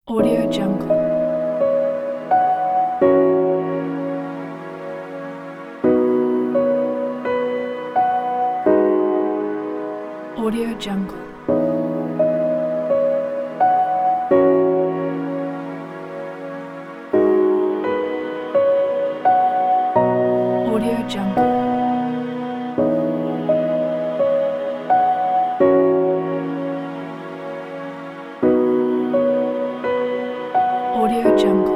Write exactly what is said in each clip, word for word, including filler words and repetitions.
Audio Jungle. Audio Jungle. Audio Jungle. Audio Jungle.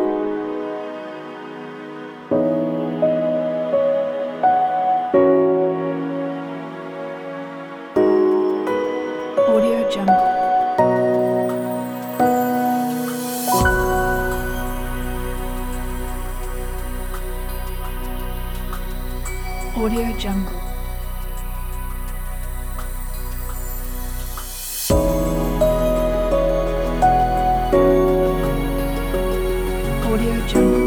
Audio Jungle. Audio Jungle. Audio Jungle.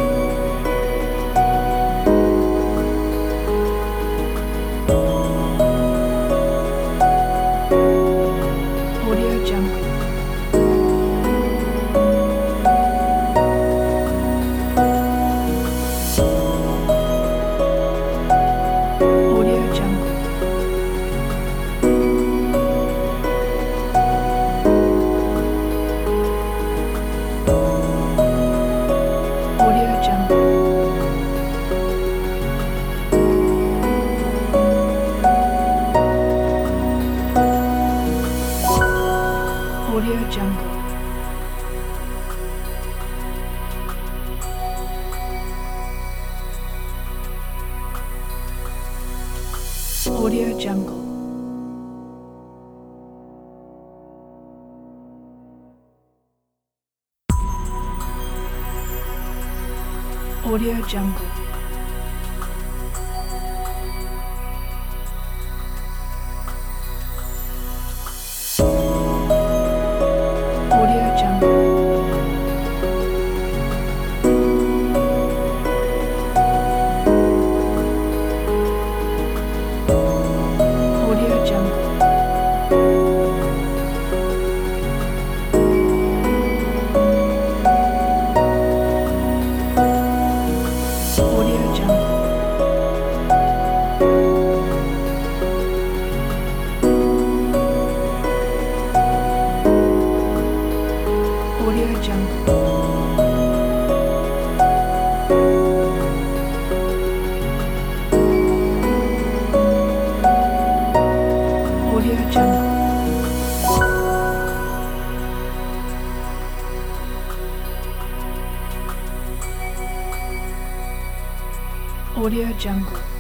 Audio Jungle. Audio Jungle. Audio Jungle. Audio Jungle. Audio Jungle. Audio Jungle. Audio Jungle. Audio Jungle. Audio Jungle. Audio Jungle. Audio Jungle. Audio Jungle.